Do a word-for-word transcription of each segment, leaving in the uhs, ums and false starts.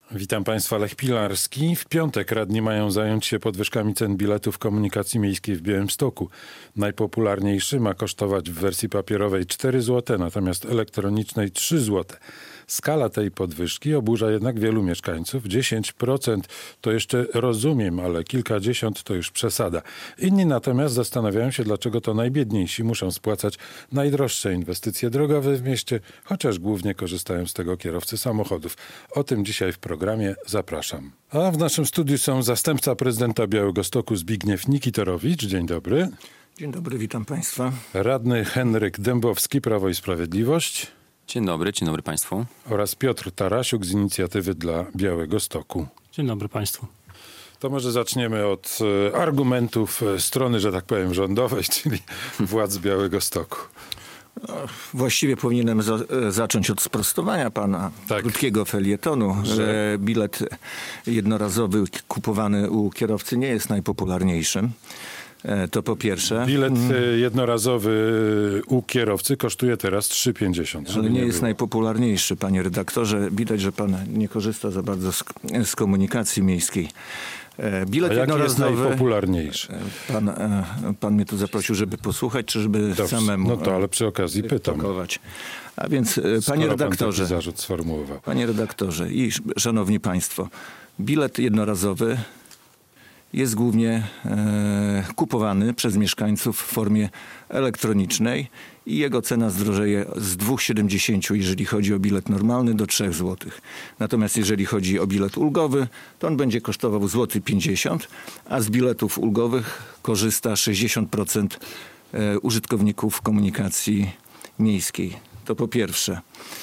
Witam Państwa, Lech Pilarski. W piątek radni mają zająć się podwyżkami cen biletów komunikacji miejskiej w Białymstoku. Najpopularniejszy ma kosztować w wersji papierowej cztery złote, natomiast elektronicznej trzy złote. Skala tej podwyżki oburza jednak wielu mieszkańców. dziesięć procent to jeszcze rozumiem, ale kilkadziesiąt to już przesada. Inni natomiast zastanawiają się, dlaczego to najbiedniejsi muszą spłacać najdroższe inwestycje drogowe w mieście, chociaż głównie korzystają z tego kierowcy samochodów. O tym dzisiaj w programie. Zapraszam. A w naszym studiu są zastępca prezydenta Białegostoku Zbigniew Nikitorowicz. Dzień dobry. Dzień dobry, witam Państwa. Radny Henryk Dębowski, Prawo i Sprawiedliwość. Dzień dobry, dzień dobry Państwu. Oraz Piotr Tarasiuk z Inicjatywy dla Białegostoku. Dzień dobry Państwu. To może zaczniemy od e, argumentów e, strony, że tak powiem, rządowej, czyli władz Białegostoku. Właściwie powinienem za, zacząć od sprostowania pana tak. krótkiego felietonu, że... że bilet jednorazowy kupowany u kierowcy nie jest najpopularniejszym. To po pierwsze. Bilet jednorazowy u kierowcy kosztuje teraz trzy pięćdziesiąt. Ale nie, nie jest najpopularniejszy, panie redaktorze. Widać, że pan nie korzysta za bardzo z, z komunikacji miejskiej. Bilet A jaki jednorazowy, jest najpopularniejszy? Pan, pan mnie tu zaprosił, żeby posłuchać, czy żeby Dobrze. samemu... No to, ale przy okazji pytam. Tokować. A więc, panie redaktorze... Pan taki zarzut sformułował. Panie redaktorze i szanowni państwo, bilet jednorazowy jest głównie e, kupowany przez mieszkańców w formie elektronicznej i jego cena zdrożeje z dwa siedemdziesiąt, jeżeli chodzi o bilet normalny, do trzy złote. Natomiast jeżeli chodzi o bilet ulgowy, to on będzie kosztował złoty pięćdziesiąt, a z biletów ulgowych korzysta sześćdziesiąt procent e, użytkowników komunikacji miejskiej. To po pierwsze.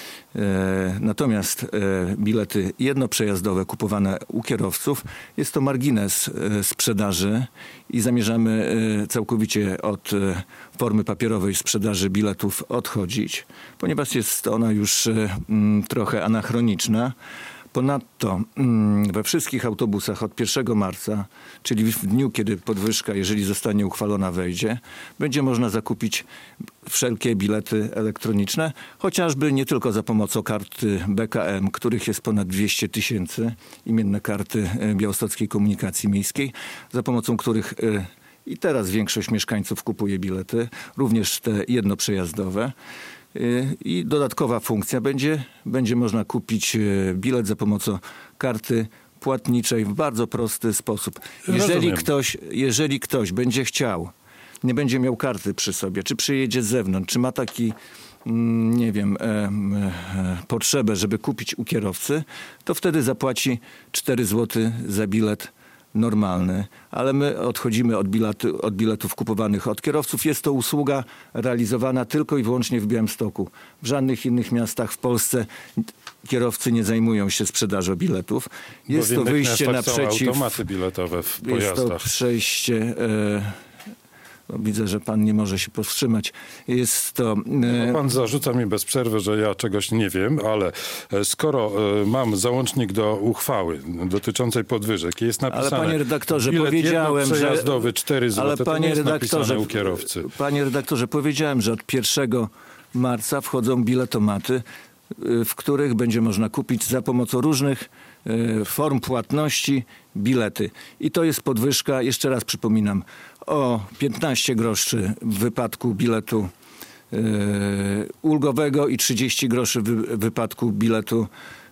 Natomiast bilety jednoprzejazdowe kupowane u kierowców jest to margines sprzedaży i zamierzamy całkowicie od formy papierowej sprzedaży biletów odchodzić, ponieważ jest ona już trochę anachroniczna. Ponadto we wszystkich autobusach od pierwszego marca, czyli w dniu, kiedy podwyżka, jeżeli zostanie uchwalona, wejdzie, będzie można zakupić wszelkie bilety elektroniczne, chociażby nie tylko za pomocą karty B K M, których jest ponad dwieście tysięcy, imienne karty Białostockiej Komunikacji Miejskiej, za pomocą których i teraz większość mieszkańców kupuje bilety, również te jednoprzejazdowe. I dodatkowa funkcja będzie, będzie można kupić bilet za pomocą karty płatniczej w bardzo prosty sposób. Jeżeli ktoś, jeżeli ktoś będzie chciał, nie będzie miał karty przy sobie, czy przyjedzie z zewnątrz, czy ma taki, nie wiem, e, e, potrzebę, żeby kupić u kierowcy, to wtedy zapłaci cztery złote za bilet normalny, ale my odchodzimy od, biletu, od biletów kupowanych od kierowców. Jest to usługa realizowana tylko i wyłącznie w Białymstoku. W żadnych innych miastach w Polsce kierowcy nie zajmują się sprzedażą biletów. Jest to wyjście naprzeciw... automaty biletowe w pojazdach. Jest to przejście... E, No, widzę, że pan nie może się powstrzymać. Jest to... No, pan zarzuca mi bez przerwy, że ja czegoś nie wiem, ale skoro mam załącznik do uchwały dotyczącej podwyżek, jest napisane... Ale panie redaktorze, bilet powiedziałem, jednoprzejazdowy cztery złote, ale panie to nie jest redaktorze, u kierowcy. Panie redaktorze, powiedziałem, że od pierwszego marca wchodzą biletomaty, w których będzie można kupić za pomocą różnych form płatności bilety. I to jest podwyżka, jeszcze raz przypominam, o piętnaście groszy w wypadku biletu yy, ulgowego i trzydzieści groszy w wypadku biletu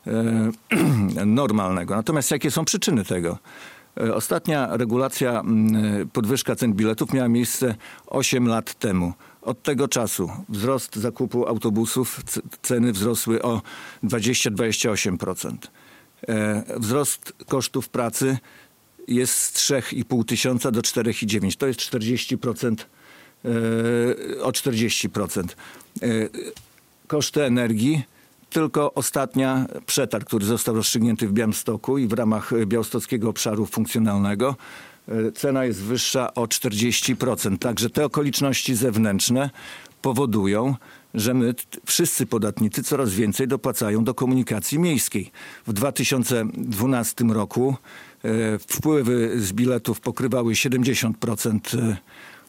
yy, normalnego. Natomiast jakie są przyczyny tego? Yy, ostatnia regulacja, yy, podwyżka cen biletów miała miejsce osiem lat temu. Od tego czasu wzrost zakupu autobusów, c- ceny wzrosły o dwadzieścia do dwudziestu ośmiu procent. Yy, wzrost kosztów pracy jest z trzy i pół tysiąca do cztery i dziewięć. To jest czterdzieści procent, yy, o czterdzieści procent. Yy, koszty energii, tylko ostatnia przetarg, który został rozstrzygnięty w Białymstoku i w ramach Białostockiego Obszaru Funkcjonalnego, yy, cena jest wyższa o czterdzieści procent. Także te okoliczności zewnętrzne powodują, że my, wszyscy podatnicy, coraz więcej dopłacają do komunikacji miejskiej. W dwa tysiące dwunastym roku e, wpływy z biletów pokrywały siedemdziesiąt procent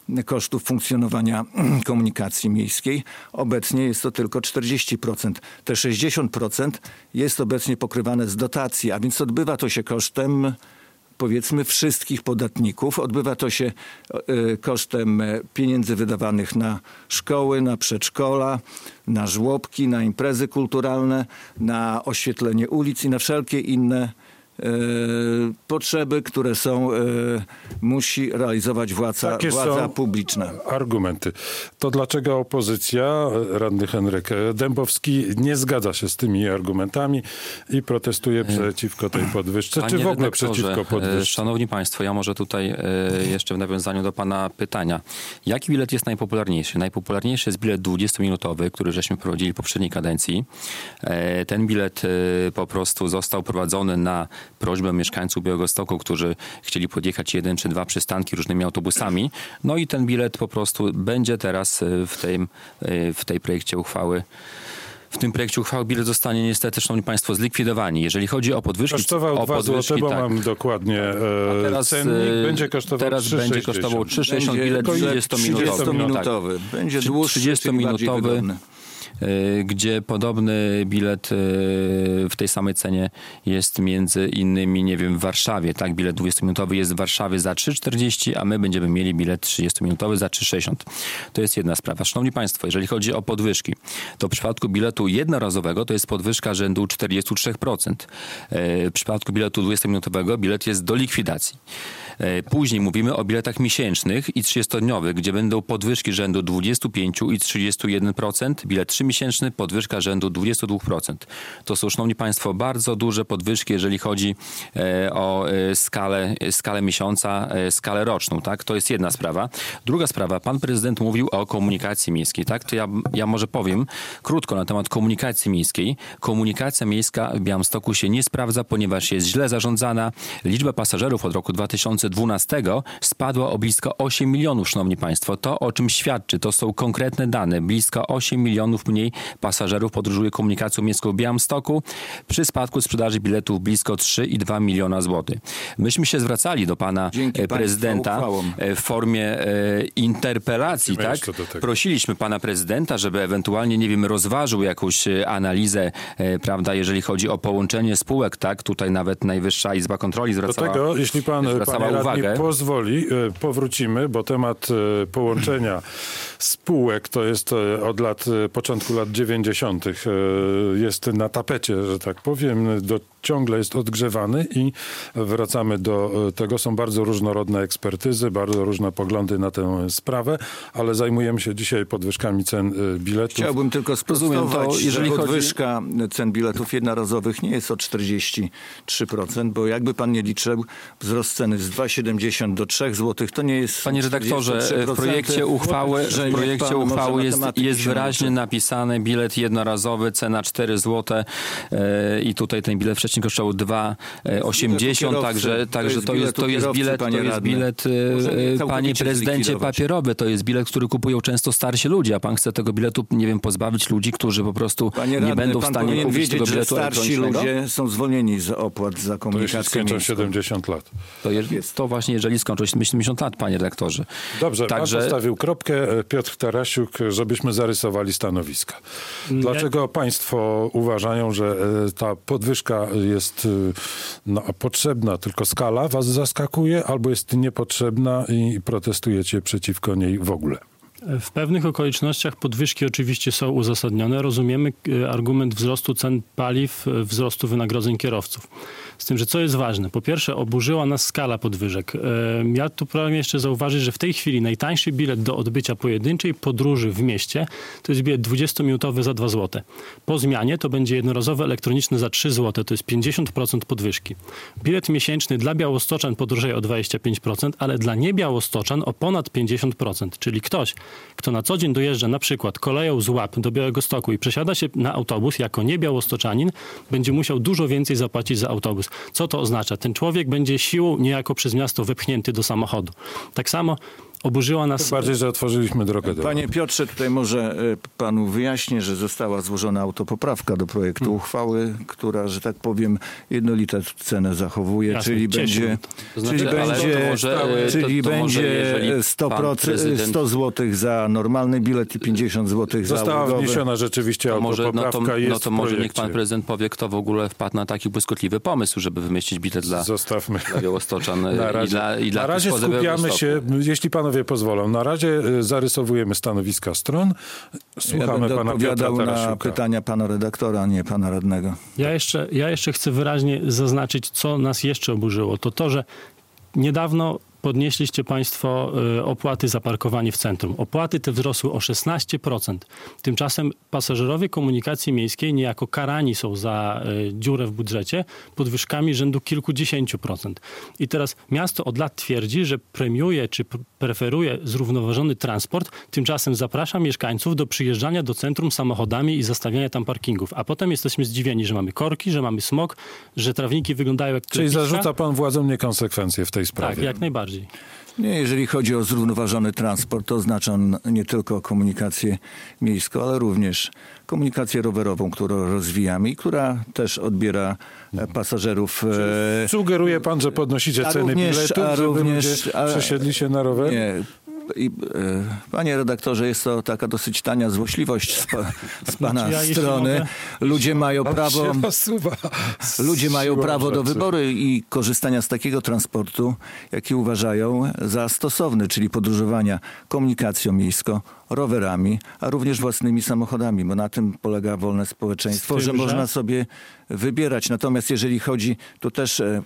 kosztów funkcjonowania komunikacji miejskiej. Obecnie jest to tylko czterdzieści procent. Te sześćdziesiąt procent jest obecnie pokrywane z dotacji, a więc odbywa to się kosztem, powiedzmy, wszystkich podatników. Odbywa to się y, kosztem pieniędzy wydawanych na szkoły, na przedszkola, na żłobki, na imprezy kulturalne, na oświetlenie ulic i na wszelkie inne y, potrzeby, które są, y, musi realizować władza, Takie władza są publiczna. Argumenty. To dlaczego opozycja, radny Henryk Dębowski, nie zgadza się z tymi argumentami i protestuje przeciwko tej podwyżce, Panie czy w ogóle redaktorze, przeciwko podwyżce? Szanowni Państwo, ja może tutaj e, jeszcze w nawiązaniu do Pana pytania. Jaki bilet jest najpopularniejszy? Najpopularniejszy jest bilet dwudziestominutowy, który żeśmy prowadzili w poprzedniej kadencji. E, ten bilet e, po prostu został prowadzony na prośbę mieszkańców Białegostoku, którzy chcieli podjechać jeden czy dwa przystanki różnymi autobusami. No i ten bilet po prostu będzie teraz w, tym, w tej projekcie uchwały. W tym projekcie uchwały bilet zostanie niestety, szanowni państwo, zlikwidowany. Jeżeli chodzi o podwyżki... Kosztował o dwa złote, bo tak. mam dokładnie e, teraz, cennik. Będzie kosztował teraz trzy będzie sześćdziesiąt. kosztował trzy sześćdziesiąt, bilet trzydziestominutowy. trzydziestominutowy. Będzie dłuższy, trzydziestominutowy, gdzie podobny bilet w tej samej cenie jest między innymi, nie wiem, w Warszawie. Tak, bilet dwudziestominutowy jest w Warszawie za trzy czterdzieści, a my będziemy mieli bilet trzydziestominutowy za trzy sześćdziesiąt. To jest jedna sprawa. Szanowni Państwo, jeżeli chodzi o podwyżki, to w przypadku biletu jednorazowego to jest podwyżka rzędu czterdzieści trzy procent. W przypadku biletu dwudziestominutowego bilet jest do likwidacji. Później mówimy o biletach miesięcznych i trzydziestodniowych, gdzie będą podwyżki rzędu dwadzieścia pięć i trzydzieści jeden procent. Bilet trzymiesięczny, podwyżka rzędu dwadzieścia dwa procent. To są, szanowni państwo, bardzo duże podwyżki, jeżeli chodzi o skalę, skalę miesiąca, skalę roczną. Tak? To jest jedna sprawa. Druga sprawa, pan prezydent mówił o komunikacji miejskiej. Tak? To ja, ja może powiem krótko na temat komunikacji miejskiej. Komunikacja miejska w Białymstoku się nie sprawdza, ponieważ jest źle zarządzana. Liczba pasażerów od roku dwa tysiące dwunastego spadła o blisko osiem milionów, szanowni państwo. To, o czym świadczy, to są konkretne dane. Blisko osiem milionów mniej pasażerów podróżuje komunikacją miejską w Białymstoku. Przy spadku sprzedaży biletów blisko trzy i dwa miliona złotych. Myśmy się zwracali do pana Dzięki prezydenta w formie e, interpelacji. Tak? Prosiliśmy pana prezydenta, żeby ewentualnie, nie wiem, rozważył jakąś analizę, e, prawda, jeżeli chodzi o połączenie spółek. Tak? Tutaj nawet Najwyższa Izba Kontroli zwracała, do tego, jeśli pan, zwracała panie uwagę. radni pozwoli, powrócimy, bo temat połączenia spółek to jest od lat, początku lat dziewięćdziesiątych jest na tapecie, że tak powiem, do, ciągle jest odgrzewany i wracamy do tego. Są bardzo różnorodne ekspertyzy, bardzo różne poglądy na tę sprawę, ale zajmujemy się dzisiaj podwyżkami cen biletów. Chciałbym tylko sprostować, to, jeżeli że chodzi... podwyżka cen biletów jednorazowych nie jest o czterdzieści trzy procent, bo jakby pan nie liczył, wzrost ceny z dwa siedemdziesiąt do trzy złotych to nie jest... Panie redaktorze, w projekcie uchwały, w projekcie uchwały jest, jest wyraźnie napisane bilet jednorazowy, cena cztery złote e, i tutaj ten bilet wcześniej kosztował dwa osiemdziesiąt, także, także to jest, to jest bilet, to jest bilet, e, panie prezydencie, papierowy, to jest bilet, który kupują często starsi ludzie, a pan chce tego biletu, nie wiem, pozbawić ludzi, którzy po prostu Panie nie radny, będą w pan stanie powinien kupić wiedzieć, tego że biletu starsi ludzie są zwolnieni z opłat za To jeśli komunikację skończą miejską. siedemdziesiąt lat. To, jest, to właśnie, jeżeli skończą siedemdziesiąt lat, panie redaktorze. Dobrze, Także... pan postawił kropkę, Piotr Tarasiuk, żebyśmy zarysowali stanowiska. Dlaczego ja... państwo uważają, że ta podwyżka jest no, potrzebna, tylko skala was zaskakuje, albo jest niepotrzebna i protestujecie przeciwko niej w ogóle? W pewnych okolicznościach podwyżki oczywiście są uzasadnione. Rozumiemy argument wzrostu cen paliw, wzrostu wynagrodzeń kierowców. Z tym, że co jest ważne? Po pierwsze, oburzyła nas skala podwyżek. Ja tu pragnę jeszcze zauważyć, że w tej chwili najtańszy bilet do odbycia pojedynczej podróży w mieście to jest bilet dwudziestominutowy za dwa złote. Po zmianie to będzie jednorazowy elektroniczny za trzy złote, to jest pięćdziesiąt procent podwyżki. Bilet miesięczny dla białostoczan podróżuje o dwadzieścia pięć procent, ale dla niebiałostoczan o ponad pięćdziesiąt procent. Czyli ktoś, kto na co dzień dojeżdża na przykład koleją z Łap do Białegostoku i przesiada się na autobus jako niebiałostoczanin, będzie musiał dużo więcej zapłacić za autobus. Co to oznacza? Ten człowiek będzie siłą niejako przez miasto wepchnięty do samochodu. Tak samo Oburzyła nas... Tym bardziej, że otworzyliśmy drogę do... Panie Piotrze, tutaj może y, panu wyjaśnię, że została złożona autopoprawka do projektu Hmm. uchwały, która, że tak powiem, jednolitą cenę zachowuje, Jasne, czyli cieszy będzie, mnie To znaczy, czyli ale będzie, to może, e, czyli to- to może, będzie jeżeli sto pan procent, prezydent- sto złotych za normalny bilet i pięćdziesiąt złotych za Została ulgowy. wniesiona rzeczywiście To może, no to, autopoprawka jest no to w może niech projekcie. pan prezydent powie, kto w ogóle wpadł na taki błyskotliwy pomysł, żeby wymyślić bilet dla, Zostawmy. dla Białostoczan Na i razie, dla, i dla na razie spoza skupiamy Białegostoku. się, jeśli panowie pozwolą, na razie e, zarysowujemy stanowiska stron. Ja Słuchamy będę pana Piotra odpowiadał na Tarasiuka. pytania pana redaktora, a nie pana radnego. Ja jeszcze, ja jeszcze chcę wyraźnie zaznaczyć, co nas jeszcze oburzyło. To to, że niedawno podnieśliście państwo y, opłaty za parkowanie w centrum. Opłaty te wzrosły o szesnaście procent. Tymczasem pasażerowie komunikacji miejskiej niejako karani są za y, dziurę w budżecie podwyżkami rzędu kilkudziesięciu procent. I teraz miasto od lat twierdzi, że premiuje czy pr- preferuje zrównoważony transport, tymczasem zaprasza mieszkańców do przyjeżdżania do centrum samochodami i zastawiania tam parkingów. A potem jesteśmy zdziwieni, że mamy korki, że mamy smog, że trawniki wyglądają jak Czyli klepiska. zarzuca pan władzom niekonsekwencje w tej sprawie. Tak, jak najbardziej. Nie, jeżeli chodzi o zrównoważony transport, to oznacza on nie tylko komunikację miejską, ale również komunikację rowerową, którą rozwijamy i która też odbiera e, pasażerów. e, Sugeruje pan, że podnosicie A ceny również- biletów, a żeby również- ludzie a- przesiedli się na rower? Nie. I, e, panie redaktorze, jest to taka dosyć tania złośliwość z, pa, z pana Znaczy, ja jeśli strony. mogę- Ludzie mają prawo... Się posuwa. Ludzie mają Siłą prawo do rzeczy. wyboru i korzystania z takiego transportu, jaki uważają za stosowny, czyli podróżowania komunikacją miejską, rowerami, a również własnymi samochodami, bo na tym polega wolne społeczeństwo, Z tym, że że- można sobie wybierać. Natomiast jeżeli chodzi, to też e,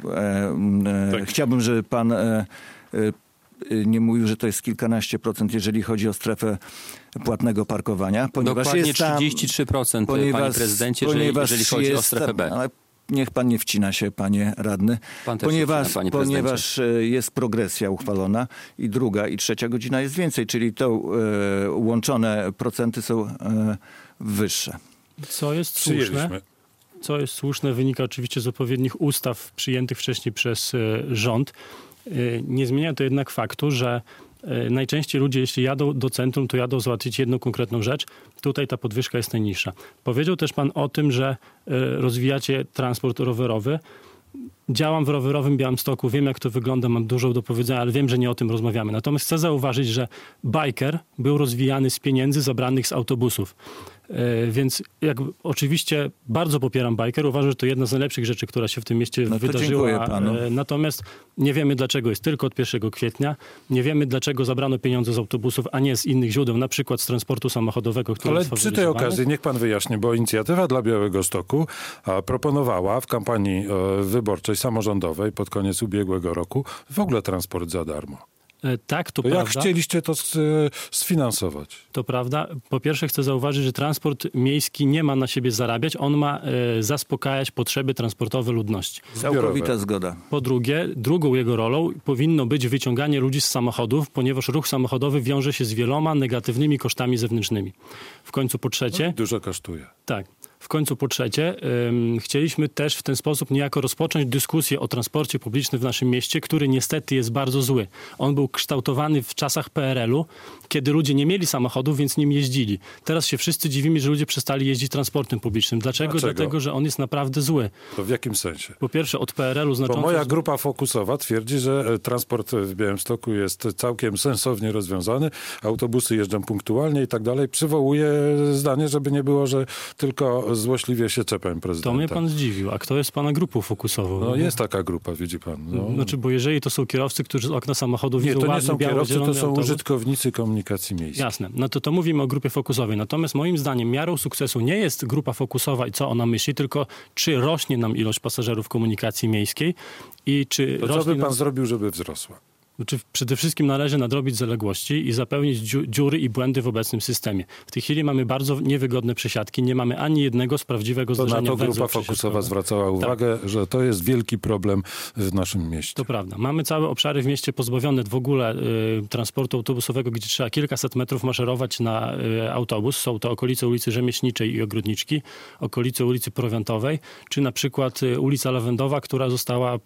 e, Tak. chciałbym, żeby pan e, e, nie mówił, że to jest kilkanaście procent, jeżeli chodzi o strefę płatnego parkowania, ponieważ Dokładnie jest tam... trzydzieści trzy procent, panie prezydencie, jeżeli, ponieważ jeżeli chodzi o jest strefę tam- B. Ale niech pan nie wcina się, panie radny. Pan też ponieważ, się wcina, panie prezydencie. ponieważ e, jest progresja uchwalona i druga i trzecia godzina jest więcej, czyli to e, łączone procenty są e, wyższe. Co jest słuszne? Przyjęliśmy. Co jest słuszne, wynika oczywiście z odpowiednich ustaw przyjętych wcześniej przez e, rząd. E, Nie zmienia to jednak faktu, że e, najczęściej ludzie, jeśli jadą do centrum, to jadą załatwić jedną konkretną rzecz. Tutaj ta podwyżka jest najniższa. Powiedział też pan o tym, że e, rozwijacie transport rowerowy. Działam w rowerowym Białymstoku, wiem jak to wygląda, mam dużo do powiedzenia, ale wiem, że nie o tym rozmawiamy. Natomiast chcę zauważyć, że biker był rozwijany z pieniędzy zabranych z autobusów. E, Więc jak, oczywiście bardzo popieram biker. Uważam, że to jedna z najlepszych rzeczy, która się w tym mieście No to wydarzyła. dziękuję panu. E, Natomiast nie wiemy, dlaczego jest tylko od pierwszego kwietnia. Nie wiemy, dlaczego zabrano pieniądze z autobusów, a nie z innych źródeł, na przykład z transportu samochodowego, który Ale jest przy tej faworyzowany. okazji niech pan wyjaśni, bo inicjatywa dla Białegostoku a, proponowała w kampanii e, wyborczej samorządowej pod koniec ubiegłego roku w ogóle transport za darmo. E, Tak, to To jak prawda. chcieliście to s- sfinansować? To prawda. Po pierwsze chcę zauważyć, że transport miejski nie ma na siebie zarabiać. On ma e, zaspokajać potrzeby transportowe ludności. Całkowita zgoda. Po drugie, drugą jego rolą powinno być wyciąganie ludzi z samochodów, ponieważ ruch samochodowy wiąże się z wieloma negatywnymi kosztami zewnętrznymi. W końcu po trzecie, Dużo kosztuje. tak, w końcu po trzecie, ym, chcieliśmy też w ten sposób niejako rozpocząć dyskusję o transporcie publicznym w naszym mieście, który niestety jest bardzo zły. On był kształtowany w czasach P R L-u, kiedy ludzie nie mieli samochodów, więc nim jeździli. Teraz się wszyscy dziwimy, że ludzie przestali jeździć transportem publicznym. Dlaczego? Dlaczego? Dlatego, że on jest naprawdę zły. To w jakim sensie? Po pierwsze, od P R L-u Bo znacząco... moja grupa fokusowa twierdzi, że e, transport w Białymstoku jest całkiem sensownie rozwiązany, autobusy jeżdżą punktualnie i tak dalej. Przywołuje zdanie, żeby nie było, że tylko złośliwie się czepiam prezydenta. To mnie pan zdziwił. A kto jest pana grupą fokusową? No jest taka grupa, widzi pan. No. Znaczy, bo jeżeli to są kierowcy, którzy z okna samochodu Nie, widzą to nie ładny, są biało, kierowcy, to zielony są autobus. użytkownicy komunikacji miejskiej. Jasne. No to to mówimy o grupie fokusowej. Natomiast moim zdaniem miarą sukcesu nie jest grupa fokusowa i co ona myśli, tylko czy rośnie nam ilość pasażerów komunikacji miejskiej i czy To co rośnie by pan nam... zrobił, żeby wzrosła? Znaczy, przede wszystkim należy nadrobić zaległości i zapełnić dziu- dziury i błędy w obecnym systemie. W tej chwili mamy bardzo niewygodne przesiadki. Nie mamy ani jednego z prawdziwego To na zdarzenia to grupa węzłów fokusowa przesiadkowych. zwracała uwagę, że to jest wielki problem w naszym mieście. To prawda. Mamy całe obszary w mieście pozbawione w ogóle y, transportu autobusowego, gdzie trzeba kilkaset metrów maszerować na y, autobus. Są to okolice ulicy Rzemieślniczej i Ogrodniczki, okolice ulicy Prowiantowej, czy na przykład y, ulica Lawendowa, która została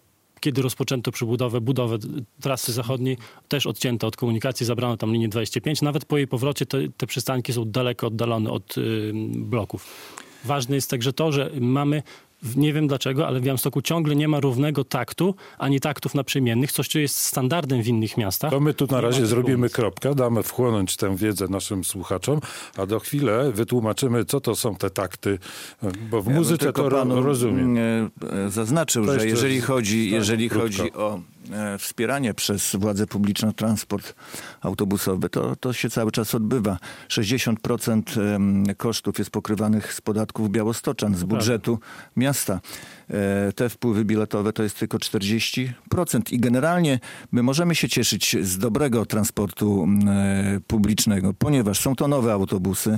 kiedy rozpoczęto przebudowę, budowę trasy zachodniej, też odcięto od komunikacji, zabrano tam linię dwadzieścia pięć. Nawet po jej powrocie te, te przystanki są daleko oddalone od y, bloków. Ważne jest także to, że mamy, nie wiem dlaczego, ale w Białymstoku ciągle nie ma równego taktu, ani taktów naprzemiennych, coś, co jest standardem w innych miastach. To my tu na Nie razie ma zrobimy pomysłu. kropkę, damy wchłonąć tę wiedzę naszym słuchaczom, a do chwilę wytłumaczymy, co to są te takty, bo w Ja bym muzyce tylko to ro- panu, rozumiem. e, e, Zaznaczył, To że jeszcze jeżeli z- chodzi, tak, jeżeli krótko. chodzi o e, wspieranie przez władze publiczne transport autobusowy, to, to się cały czas odbywa. sześćdziesiąt procent em, kosztów jest pokrywanych z podatków białostoczan, z budżetu miasta. E, Te wpływy biletowe to jest tylko czterdzieści procent i generalnie my możemy się cieszyć z dobrego transportu m, e, publicznego, ponieważ są to nowe autobusy.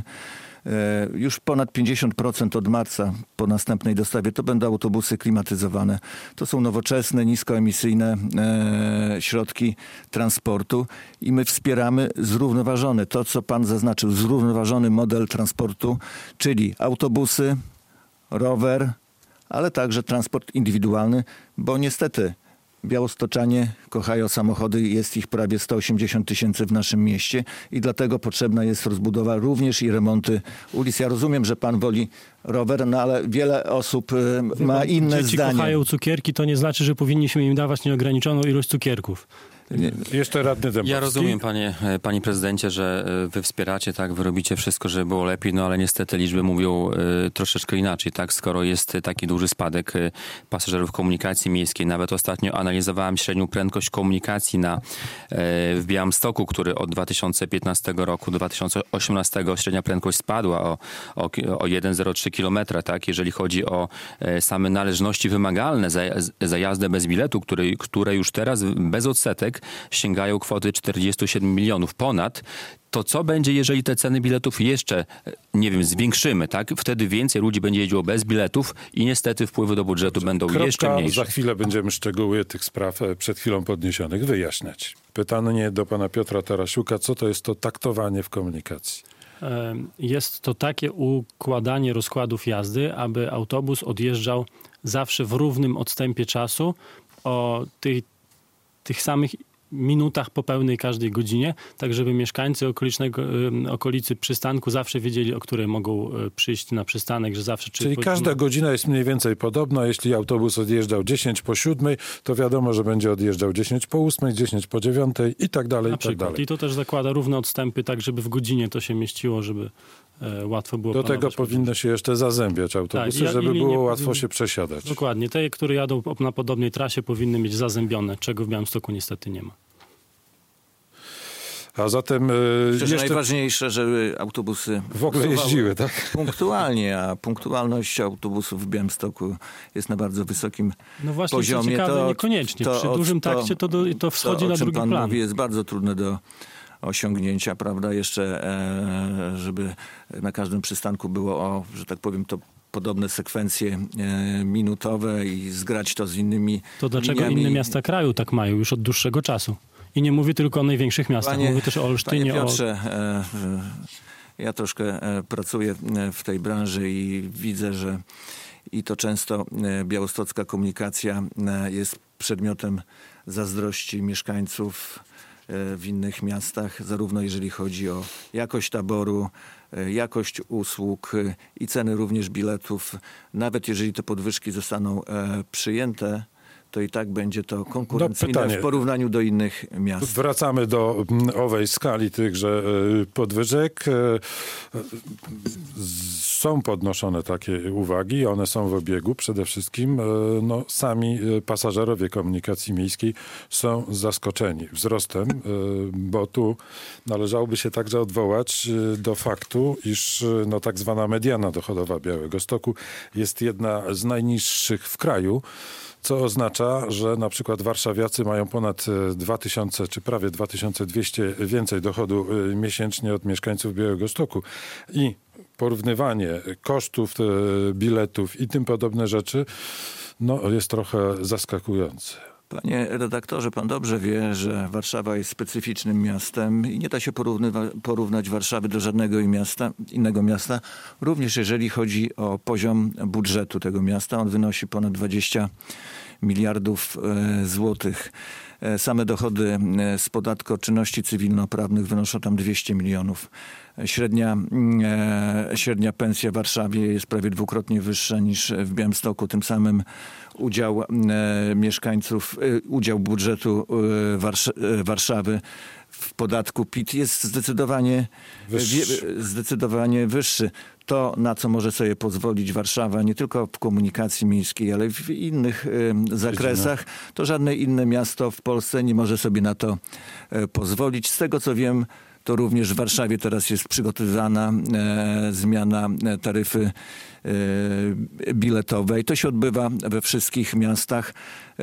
E, Już ponad pięćdziesiąt procent od marca po następnej dostawie to będą autobusy klimatyzowane. To są nowoczesne, niskoemisyjne e, środki transportu i my wspieramy zrównoważony, to co pan zaznaczył, zrównoważony model transportu, czyli autobusy, rower, ale także transport indywidualny, bo niestety białostoczanie kochają samochody, jest ich prawie sto osiemdziesiąt tysięcy w naszym mieście i dlatego potrzebna jest rozbudowa również i remonty ulic. Ja rozumiem, że pan woli rower, no ale wiele osób y, ma inne Dzieci zdanie. kochają cukierki, to nie znaczy, że powinniśmy im dawać nieograniczoną ilość cukierków. Jeszcze radny Dębowski. Ja rozumiem, panie, panie prezydencie, że wy wspieracie, tak, wy robicie wszystko, żeby było lepiej, no ale niestety liczby mówią y, troszeczkę inaczej, tak, skoro jest taki duży spadek y, pasażerów komunikacji miejskiej. Nawet ostatnio analizowałem średnią prędkość komunikacji na, y, w Białymstoku, który od dwa tysiące piętnastego roku do dwa tysiące osiemnastego średnia prędkość spadła o, o, o jeden przecinek zero trzy kilometra, tak, jeżeli chodzi o y, same należności wymagalne za, za jazdę bez biletu, które, które już teraz bez odsetek sięgają kwoty czterdzieści siedem milionów ponad, to co będzie, jeżeli te ceny biletów jeszcze, nie wiem, zwiększymy, tak? Wtedy więcej ludzi będzie jeździło bez biletów i niestety wpływy do budżetu będą Kropka, jeszcze mniejsze. za chwilę będziemy szczegóły tych spraw e, przed chwilą podniesionych wyjaśniać. Pytanie do pana Piotra Tarasiuka, co to jest to taktowanie w komunikacji? Jest to takie układanie rozkładów jazdy, aby autobus odjeżdżał zawsze w równym odstępie czasu o tych, tych samych minutach po pełnej każdej godzinie, tak żeby mieszkańcy okolicznego, y, okolicy przystanku zawsze wiedzieli, o której mogą y, przyjść na przystanek, że zawsze... Czy Czyli po- każda godzina jest mniej więcej podobna. Jeśli autobus odjeżdżał dziesięć po siódmej, to wiadomo, że będzie odjeżdżał dziesięć po ósmej, dziesięć po dziewiątej i tak dalej, Na i tak przykład. dalej. I to też zakłada równe odstępy, tak żeby w godzinie to się mieściło, żeby e, łatwo było Do tego planować powinny się jeszcze zazębiać autobusy, Tak, i- żeby i linie było łatwo powinny- się przesiadać. Dokładnie. Te, które jadą na podobnej trasie, powinny mieć zazębione, czego w Białymstoku niestety nie ma. A zatem e, Myślę, że jeszcze najważniejsze, żeby autobusy w ogóle kursowały jeździły, tak? punktualnie, a punktualność autobusów w Białymstoku jest na bardzo wysokim No właśnie, poziomie. co ciekawe, To- niekoniecznie. to Przy od- dużym to- takcie to, do, to wschodzi to, o na czym drugi pan plan. mówi, jest bardzo trudne do osiągnięcia, prawda? Jeszcze, e, żeby na każdym przystanku było, o, że tak powiem, to podobne sekwencje e, minutowe i zgrać to z innymi To dlaczego liniami. inne miasta kraju tak mają już od dłuższego czasu? I nie mówię tylko o największych miastach, Panie- mówię też o Olsztynie, Panie o... Piotrze, e, e, ja troszkę e, pracuję e, w tej branży i widzę, że i to często e, białostocka komunikacja e, jest przedmiotem zazdrości mieszkańców e, w innych miastach, zarówno jeżeli chodzi o jakość taboru, e, jakość usług e, i ceny również biletów. Nawet jeżeli te podwyżki zostaną e, przyjęte, to i tak będzie to konkurencyjne pytanie. w porównaniu do innych miast. Wracamy do mm, owej skali tychże e, podwyżek. E, e, Są podnoszone takie uwagi, one są w obiegu. Przede wszystkim e, no, sami e, pasażerowie komunikacji miejskiej są zaskoczeni wzrostem, e, bo tu należałoby się także odwołać e, do faktu, iż e, no, tak zwana mediana dochodowa Białegostoku jest jedna z najniższych w kraju, co oznacza, że na przykład warszawiacy mają ponad e, dwa tysiące czy prawie dwa tysiące dwieście więcej dochodu e, miesięcznie od mieszkańców Białegostoku. I porównywanie kosztów e, biletów i tym podobne rzeczy no, jest trochę zaskakujące. Panie redaktorze, pan dobrze wie, że Warszawa jest specyficznym miastem i nie da się porównywa- porównać Warszawy do żadnego i miasta, innego miasta. Również jeżeli chodzi o poziom budżetu tego miasta, on wynosi ponad dwadzieścia miliardów złotych. Same dochody z podatku od czynności cywilnoprawnych wynoszą tam dwieście milionów. Średnia, średnia pensja w Warszawie jest prawie dwukrotnie wyższa niż w Białymstoku. Tym samym udział mieszkańców, udział budżetu Warszawy w podatku P I T jest zdecydowanie wyższy. zdecydowanie wyższy. To, na co może sobie pozwolić Warszawa, nie tylko w komunikacji miejskiej, ale w innych y, zakresach, to żadne inne miasto w Polsce nie może sobie na to y, pozwolić. Z tego, co wiem, to również w Warszawie teraz jest przygotowana e, zmiana taryfy e, biletowej. To się odbywa we wszystkich miastach. E,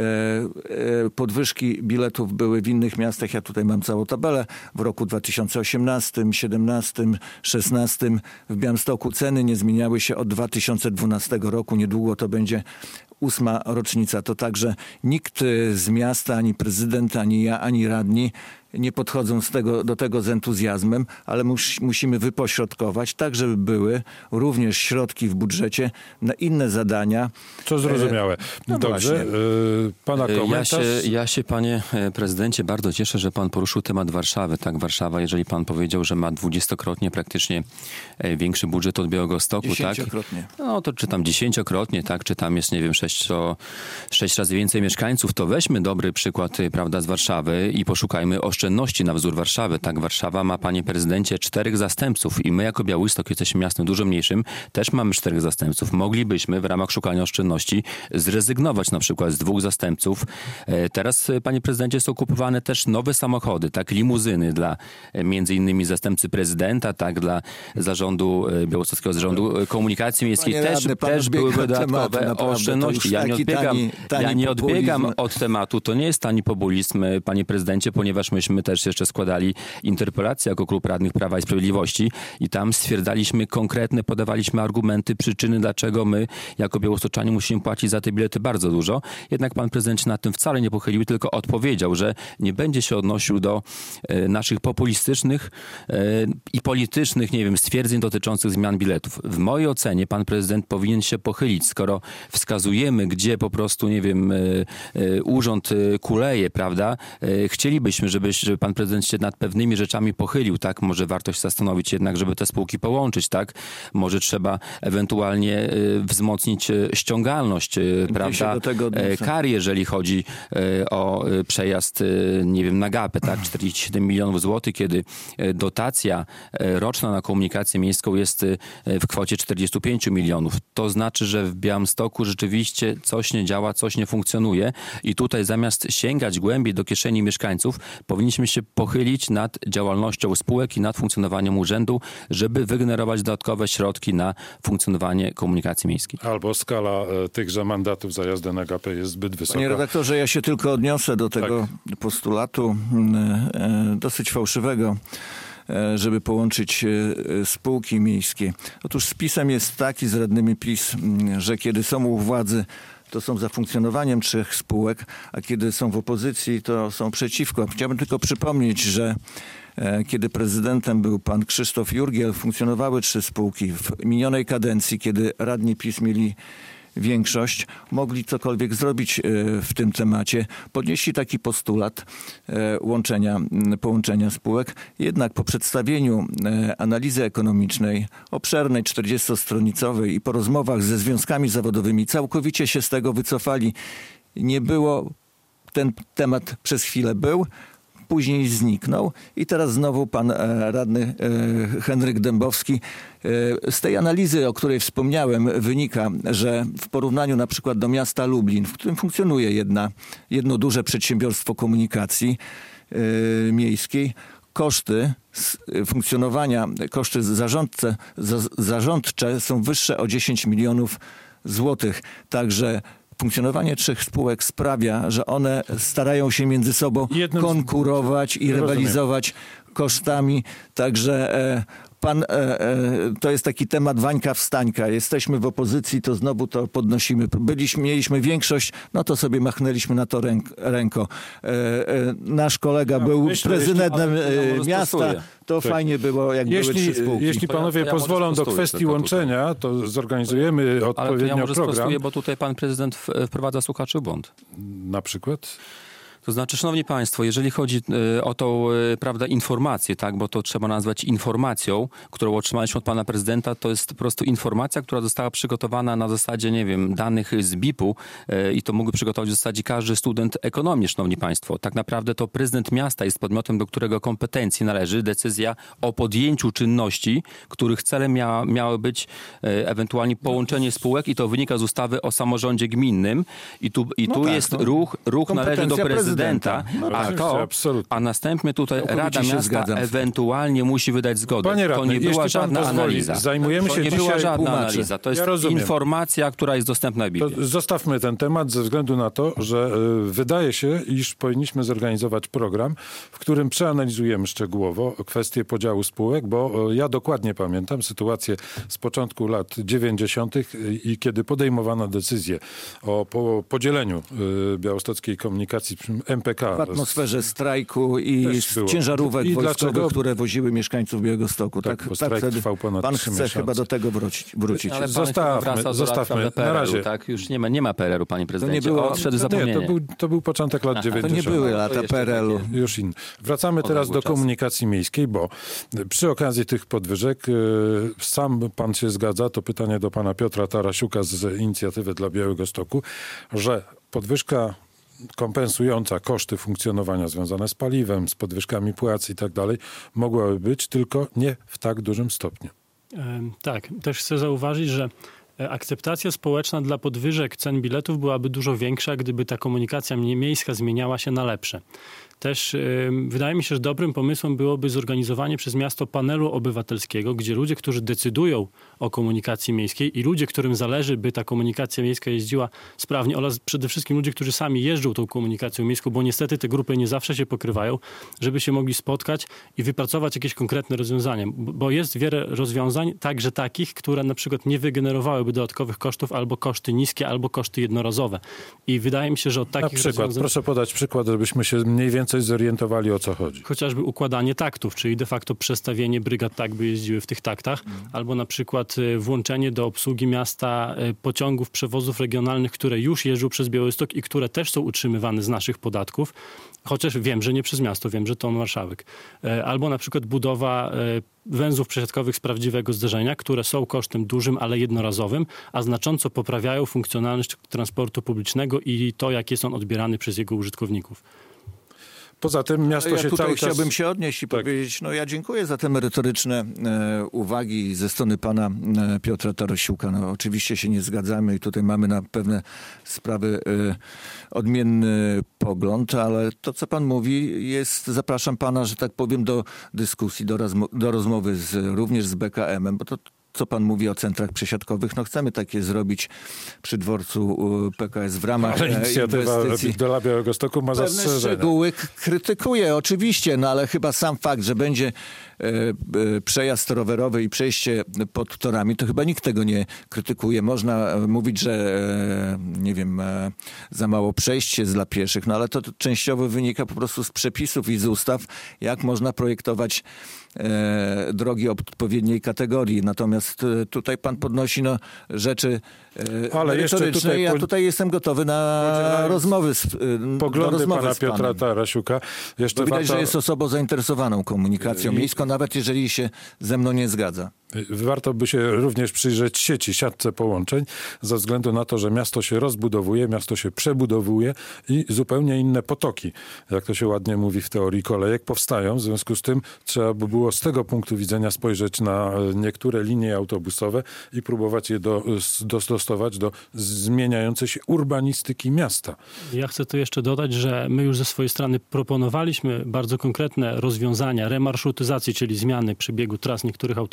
e, podwyżki biletów były w innych miastach. Ja tutaj mam całą tabelę. W roku dwa tysiące osiemnastym, siedemnastym, szesnastym w Białymstoku ceny nie zmieniały się od dwa tysiące dwunastego roku. Niedługo to będzie ósma rocznica. To także nikt z miasta, ani prezydent, ani ja, ani radni nie podchodzą z tego, do tego z entuzjazmem, ale mus, musimy wypośrodkować, tak żeby były również środki w budżecie na inne zadania. Co zrozumiałe. No Dobrze. Yy, pana komentarz? Ja się, ja się, panie prezydencie, bardzo cieszę, że pan poruszył temat Warszawy. Tak, Warszawa, jeżeli pan powiedział, że ma dwudziestokrotnie praktycznie większy budżet od Białegostoku, tak? Dziesięciokrotnie. No to czy tam dziesięciokrotnie, tak? Czy tam jest, nie wiem, sześć, o, sześć razy więcej mieszkańców, to weźmy dobry przykład, prawda, z Warszawy i poszukajmy oszczędności na wzór Warszawy. Tak, Warszawa ma, panie prezydencie, czterech zastępców i my jako Białystok jesteśmy miastem dużo mniejszym, też mamy czterech zastępców. Moglibyśmy w ramach szukania oszczędności zrezygnować na przykład z dwóch zastępców. Teraz, panie prezydencie, są kupowane też nowe samochody, tak, limuzyny dla między innymi zastępcy prezydenta, tak, dla zarządu, Białostockiego Zarządu Komunikacji Miejskiej. Panie też radny, też były dodatkowe tematu, oszczędności. Ja nie odbiegam, tani, tani ja nie odbiegam populizm. od tematu. To nie jest tani populizm, panie prezydencie, ponieważ myśmy też jeszcze składali interpelację jako klub radnych Prawa i Sprawiedliwości i tam stwierdzaliśmy konkretne, podawaliśmy argumenty, przyczyny, dlaczego my jako białostoczanie musimy płacić za te bilety bardzo dużo. Jednak pan prezydent się nad tym wcale nie pochylił, tylko odpowiedział, że nie będzie się odnosił do e, naszych populistycznych e, i politycznych, nie wiem, stwierdzeń dotyczących zmian biletów. W mojej ocenie pan prezydent powinien się pochylić, skoro wskazujemy, gdzie po prostu, nie wiem, e, e, urząd e, kuleje, prawda? E, chcielibyśmy, żeby, żeby pan prezydent się nad pewnymi rzeczami pochylił, tak? Może warto się zastanowić jednak, żeby te spółki połączyć, tak? Może trzeba ewentualnie y, wzmocnić y, ściągalność, y, prawda? Kar, jeżeli chodzi y, o y, przejazd, y, nie wiem, na gapę, tak? czterdzieści siedem milionów złotych, kiedy y, dotacja y, roczna na komunikację miejską jest y, w kwocie czterdzieści pięć milionów. To znaczy, że w Białymstoku rzeczywiście coś nie działa, coś nie funkcjonuje i tutaj zamiast sięgać głębiej do kieszeni mieszkańców, powinniśmy się pochylić nad działalnością spółek i nad funkcjonowaniem urzędu, żeby wygenerować dodatkowe środki na funkcjonowanie komunikacji miejskiej. Albo skala e, tychże mandatów za jazdę na gapę jest zbyt wysoka. Panie redaktorze, ja się tylko odniosę do tego tak. postulatu e, dosyć fałszywego, e, żeby połączyć e, spółki miejskie. Otóż z PiS-em jest taki, z radnymi PiS, że kiedy są u władzy, to są za funkcjonowaniem trzech spółek, a kiedy są w opozycji, to są przeciwko. Chciałbym tylko przypomnieć, że e, kiedy prezydentem był pan Krzysztof Jurgiel, funkcjonowały trzy spółki. W minionej kadencji, kiedy radni PiS mieli większość, mogli cokolwiek zrobić w tym temacie. Podnieśli taki postulat łączenia, połączenia spółek. Jednak po przedstawieniu analizy ekonomicznej, obszernej, czterdziestostronicowej i po rozmowach ze związkami zawodowymi całkowicie się z tego wycofali. Nie było, ten temat przez chwilę był, później zniknął i teraz znowu pan e, radny e, Henryk Dębowski. E, z tej analizy, o której wspomniałem, wynika, że w porównaniu na przykład do miasta Lublin, w którym funkcjonuje jedna, jedno duże przedsiębiorstwo komunikacji e, miejskiej, koszty funkcjonowania, koszty zarządcze, za, zarządcze są wyższe o dziesięć milionów złotych. Także funkcjonowanie trzech spółek sprawia, że one starają się między sobą Jednym konkurować i rywalizować rozumiem. kosztami. Także e, pan, e, e, to jest taki temat Wańka wstańka. Jesteśmy w opozycji, to znowu to podnosimy. Byliśmy, mieliśmy większość, no to sobie machnęliśmy na to ręk, ręką. E, e, nasz kolega Ja był myślę, prezydentem jeśli- e, miasta. To Tak. fajnie było, jak były Jeśli, trzy spółki. jeśli To ja- panowie to ja może pozwolą do sprostuję kwestii tylko łączenia, to zorganizujemy Ale to ja odpowiednio może program. sprostuję, bo tutaj pan prezydent w- wprowadza słuchaczy w błąd. Na przykład? To znaczy, szanowni państwo, jeżeli chodzi y, o tą y, prawda, informację, tak, bo to trzeba nazwać informacją, którą otrzymaliśmy od pana prezydenta, to jest po prostu informacja, która została przygotowana na zasadzie, nie wiem, danych z B I P-u y, i to mógłby przygotować w zasadzie każdy student ekonomii, szanowni państwo. Tak naprawdę to prezydent miasta jest podmiotem, do którego kompetencji należy decyzja o podjęciu czynności, których celem miała, miało być y, ewentualnie połączenie spółek i to wynika z ustawy o samorządzie gminnym i tu, i No tu tak, jest no. ruch, ruch należy do Kompetencja prezydenta. prezydenta, No a tak. to, Absolutnie. a następnie tutaj Całkowicie Rada się Miasta zgadzam. ewentualnie musi wydać zgodę. Panie to radny, nie była jeśli pan żadna pozwoli, analiza. zajmujemy To się nie dzisiaj- była żadna Tłumaczę. analiza. To jest Ja rozumiem. informacja, która jest dostępna w B I To P-ie. zostawmy ten temat ze względu na to, że y, wydaje się, iż powinniśmy zorganizować program, w którym przeanalizujemy szczegółowo kwestię podziału spółek, bo y, ja dokładnie pamiętam sytuację z początku lat dziewięćdziesiątych y, i kiedy podejmowano decyzję o po, podzieleniu y, białostockiej komunikacji M P K. W atmosferze strajku i Też było. ciężarówek I wojskowych, dlaczego? które woziły mieszkańców Białegostoku. Tak, Tak, bo tak, strajk wtedy trwał ponad pan trzy chce miesiące. chyba do tego wrócić. wrócić. Ale pan Zostawmy, chyba wraca do zostawmy. lat P R Na L-u, razie. tak? Już nie ma, nie ma P R L-u, panie prezydencie. było- Odszedł Nie, zapomnienie. Nie, to był, to był początek lat Aha, to nie To nie dziewięćdziesiątych. były to lata jeszcze P R L-u. takie- Już inny. Wracamy teraz do Odległy czas. komunikacji miejskiej, bo przy okazji tych podwyżek y, sam pan się zgadza, to pytanie do pana Piotra Tarasiuka z Inicjatywy dla Białegostoku, że podwyżka kompensująca koszty funkcjonowania związane z paliwem, z podwyżkami płac i tak dalej, mogłaby być, tylko nie w tak dużym stopniu. Em, Tak, też chcę zauważyć, że e, akceptacja społeczna dla podwyżek cen biletów byłaby dużo większa, gdyby ta komunikacja mie- miejska zmieniała się na lepsze. Też em, wydaje mi się, że dobrym pomysłem byłoby zorganizowanie przez miasto panelu obywatelskiego, gdzie ludzie, którzy decydują o komunikacji miejskiej i ludzie, którym zależy, by ta komunikacja miejska jeździła sprawnie, oraz przede wszystkim ludzie, którzy sami jeżdżą tą komunikacją miejską, bo niestety te grupy nie zawsze się pokrywają, żeby się mogli spotkać i wypracować jakieś konkretne rozwiązania. B- Bo jest wiele rozwiązań, także takich, które na przykład nie wygenerowałyby dodatkowych kosztów, albo koszty niskie, albo koszty jednorazowe. I wydaje mi się, że od Na takich przykład, rozwiązań... proszę podać przykład, żebyśmy się mniej więcej zorientowali, o co chodzi. Chociażby układanie taktów, czyli de facto przestawienie brygad tak, by jeździły w tych taktach, albo na przykład y, włączenie do obsługi miasta y, pociągów, przewozów regionalnych, które już jeżdżą przez Białystok i które też są utrzymywane z naszych podatków, chociaż wiem, że nie przez miasto, wiem, że to marszałek. Y, Albo na przykład budowa y, węzłów przesiadkowych z prawdziwego zderzenia, które są kosztem dużym, ale jednorazowym, a znacząco poprawiają funkcjonalność transportu publicznego i to, jak jest on odbierany przez jego użytkowników. Poza tym miasto Ja się tutaj cały czas... chciałbym się odnieść i Tak. powiedzieć, no ja dziękuję za te merytoryczne e, uwagi ze strony pana e, Piotra Tarasiuka. No, oczywiście się nie zgadzamy i tutaj mamy na pewne sprawy e, odmienny pogląd, ale to, co pan mówi, jest, zapraszam pana, że tak powiem, do dyskusji, do, rozmo- do rozmowy z, również z B K M-em, bo to co pan mówi o centrach przesiadkowych, no chcemy takie zrobić przy dworcu e, P K S w ramach Ale e, inicjatywa inwestycji. dla Białegostoku ma Pewne zastrzeżenia. szczegóły k- krytykuję, oczywiście, no ale chyba sam fakt, że będzie e, e, przejazd rowerowy i przejście pod torami, to chyba nikt tego nie krytykuje. Można e, mówić, że e, nie wiem, e, za mało przejść jest dla pieszych, no ale to, to częściowo wynika po prostu z przepisów i z ustaw, jak można projektować e, drogi odpowiedniej kategorii. Natomiast e, tutaj pan podnosi no, rzeczy e, Ale jeszcze merytoryczne. tutaj Ja po- tutaj jestem gotowy na podzielając rozmowy z, e, do Poglądy rozmowy pana z Piotra panem. Tarasiuka. Jeszcze Bo widać, warto, że jest osobą zainteresowaną komunikacją I- miejską, nawet jeżeli się ze mną nie zgadza. warto by się również przyjrzeć sieci, siatce połączeń, ze względu na to, że miasto się rozbudowuje, miasto się przebudowuje i zupełnie inne potoki, jak to się ładnie mówi w teorii kolejek, powstają. W związku z tym trzeba by było z tego punktu widzenia spojrzeć na niektóre linie autobusowe i próbować je do, dostosować do zmieniającej się urbanistyki miasta. Ja chcę tu jeszcze dodać, że my już ze swojej strony proponowaliśmy bardzo konkretne rozwiązania remarszutyzacji, czyli zmiany przebiegu tras niektórych autobusów i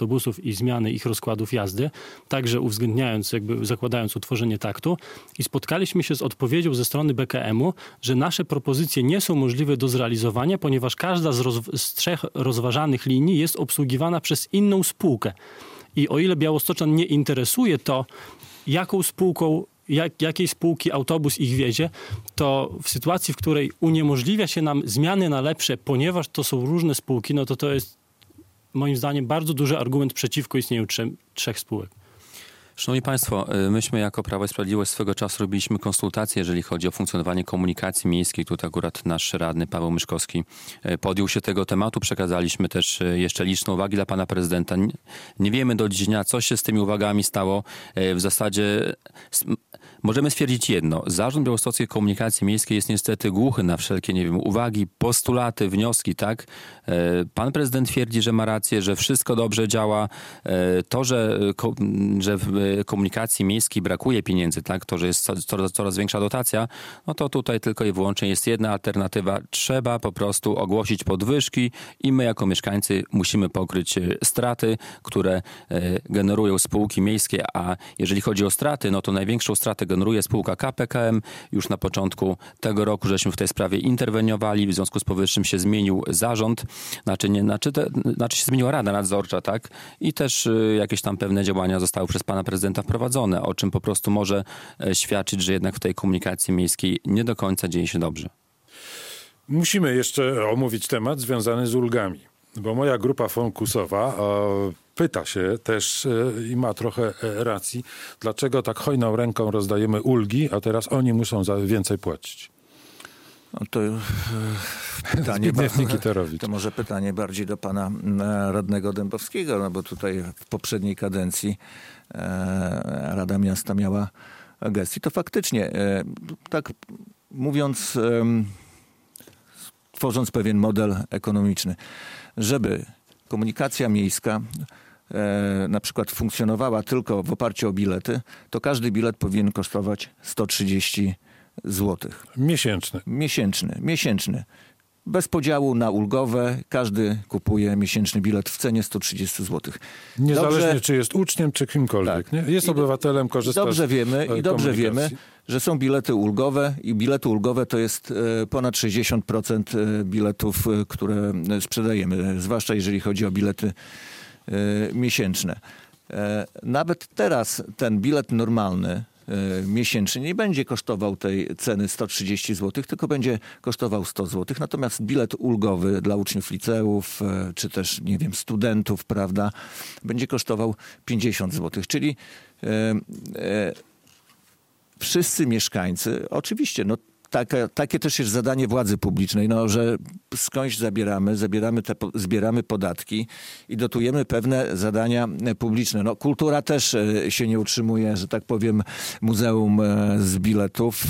i zmiany ich rozkładów jazdy, także uwzględniając, jakby zakładając utworzenie taktu i spotkaliśmy się z odpowiedzią ze strony B K M-u, że nasze propozycje nie są możliwe do zrealizowania, ponieważ każda z, roz, z trzech rozważanych linii jest obsługiwana przez inną spółkę. I o ile białostoczan nie interesuje to, jaką spółką, jak, jakiej spółki autobus ich wiezie, to w sytuacji, w której uniemożliwia się nam zmiany na lepsze, ponieważ to są różne spółki, no to to jest moim zdaniem bardzo duży argument przeciwko istnieniu trzech, trzech spółek. Szanowni Państwo, myśmy jako Prawo i Sprawiedliwość swego czasu robiliśmy konsultacje, jeżeli chodzi o funkcjonowanie komunikacji miejskiej. Tutaj akurat nasz radny Paweł Myszkowski podjął się tego tematu. Przekazaliśmy też jeszcze liczne uwagi dla pana prezydenta. Nie wiemy do dziś dnia, co się z tymi uwagami stało. W zasadzie możemy stwierdzić jedno. Zarząd Białostockiej Komunikacji Miejskiej jest niestety głuchy na wszelkie, nie wiem, uwagi, postulaty, wnioski, tak? Pan prezydent twierdzi, że ma rację, że wszystko dobrze działa. To, że, że w komunikacji miejskiej brakuje pieniędzy, tak? To, że jest coraz, coraz większa dotacja, no to tutaj tylko i wyłącznie jest jedna alternatywa. Trzeba po prostu ogłosić podwyżki i my jako mieszkańcy musimy pokryć straty, które generują spółki miejskie, a jeżeli chodzi o straty, no to największą stratę generuje spółka K P K M. Już na początku tego roku żeśmy w tej sprawie interweniowali, w związku z powyższym się zmienił zarząd, znaczy, nie, znaczy, te, znaczy się zmieniła Rada Nadzorcza, tak? I też jakieś tam pewne działania zostały przez pana prezydenta wprowadzone, o czym po prostu może świadczyć, że jednak w tej komunikacji miejskiej nie do końca dzieje się dobrze. Musimy jeszcze omówić temat związany z ulgami, bo moja grupa fokusowa e, pyta się też e, i ma trochę e, racji, dlaczego tak hojną ręką rozdajemy ulgi, a teraz oni muszą za więcej płacić. No to e, pytanie, Nikiterowicz. To może pytanie bardziej do pana radnego Dębowskiego, no bo tutaj w poprzedniej kadencji e, Rada Miasta miała gestii. To faktycznie, e, tak mówiąc, e, tworząc pewien model ekonomiczny, żeby komunikacja miejska e, na przykład funkcjonowała tylko w oparciu o bilety, to każdy bilet powinien kosztować sto trzydzieści złotych. Miesięczny. Miesięczny, miesięczny. Bez podziału na ulgowe, każdy kupuje miesięczny bilet w cenie sto trzydzieści złotych. Niezależnie dobrze, czy jest uczniem, czy kimkolwiek. tak. Nie? Jest I obywatelem, korzysta dobrze z wiemy, I dobrze wiemy, że są bilety ulgowe i bilety ulgowe to jest ponad sześćdziesiąt procent biletów, które sprzedajemy, zwłaszcza jeżeli chodzi o bilety miesięczne. Nawet teraz ten bilet normalny miesięczny nie będzie kosztował tej ceny sto trzydzieści złotych, tylko będzie kosztował sto złotych. Natomiast bilet ulgowy dla uczniów liceów, czy też, nie wiem, studentów, prawda, będzie kosztował pięćdziesiąt złotych. Czyli e, e, wszyscy mieszkańcy, oczywiście, no Takie, takie też jest zadanie władzy publicznej, no, że skądś zabieramy, zabieramy te, zbieramy podatki i dotujemy pewne zadania publiczne. No, kultura też się nie utrzymuje, że tak powiem, muzeum z biletów.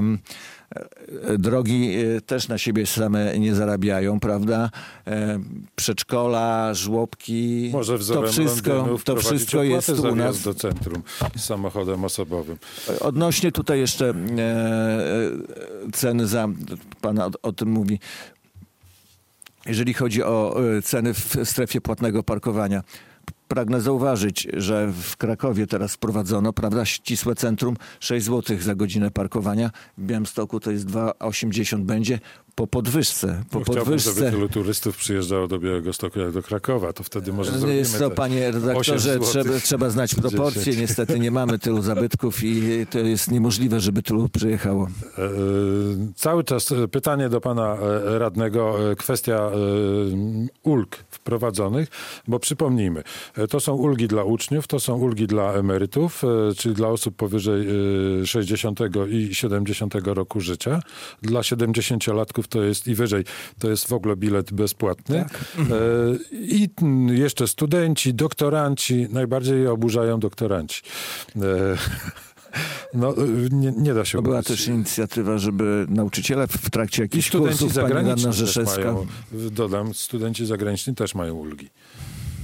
Drogi też na siebie same nie zarabiają, prawda? Przedszkola, żłobki, Może to wszystko, to wszystko jest za u nas. do centrum z samochodem osobowym. Odnośnie tutaj jeszcze e, ceny za, pan o, o tym mówi, jeżeli chodzi o ceny w strefie płatnego parkowania. Pragnę zauważyć, że w Krakowie teraz wprowadzono, prawda, ścisłe centrum, sześć złotych za godzinę parkowania. W Białymstoku to jest dwa osiemdziesiąt będzie po podwyżce. Po no, podwyżce. Chciałbym, żeby tylu turystów przyjeżdżało do Białegostoku jak do Krakowa, to wtedy może zrobimy Jest to, panie redaktorze, trzeba, trzeba znać proporcje. dziesięć Niestety nie mamy tylu zabytków i to jest niemożliwe, żeby tylu przyjechało. E, cały czas pytanie do pana radnego, kwestia e, ulg wprowadzonych, bo przypomnijmy, to są ulgi dla uczniów, to są ulgi dla emerytów, e, czyli dla osób powyżej e, sześćdziesiątego i siedemdziesiątego roku życia. Dla siedemdziesięciolatków to jest i wyżej, to jest w ogóle bilet bezpłatny. Tak. E, I jeszcze studenci, doktoranci, najbardziej oburzają doktoranci. E, No, nie, nie da się. To była też inicjatywa, żeby nauczyciele w trakcie jakichś studenci kursów, pani Anna zagraniczni Rzeszewska. mają, dodam, studenci zagraniczni też mają ulgi.